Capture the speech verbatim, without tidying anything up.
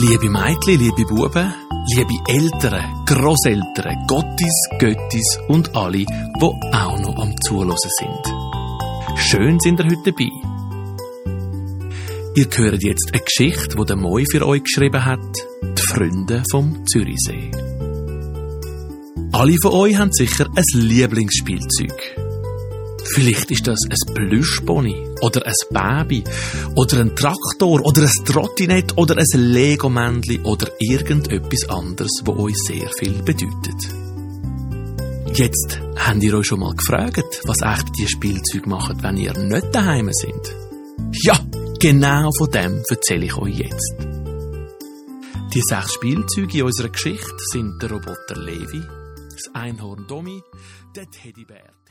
Liebe Mädchen, liebe Buben, liebe Eltern, Grosseltern, Gottis, Göttis und alle, die auch noch am Zuhören sind. Schön sind ihr heute dabei. Ihr hört jetzt eine Geschichte, die der Moi für euch geschrieben hat, die Freunde vom Zürichsee. Alle von euch haben sicher ein Lieblingsspielzeug. Vielleicht ist das ein Plüschpony oder ein Baby oder ein Traktor oder ein Trottinett oder ein Lego-Männchen oder irgendetwas anderes, das euch sehr viel bedeutet. Jetzt habt ihr euch schon mal gefragt, was echt die Spielzeuge machen, wenn ihr nicht daheim seid? Ja, genau von dem erzähle ich euch jetzt. Die sechs Spielzeuge in unserer Geschichte sind der Roboter Levi, das Einhorn Domi, der Teddybär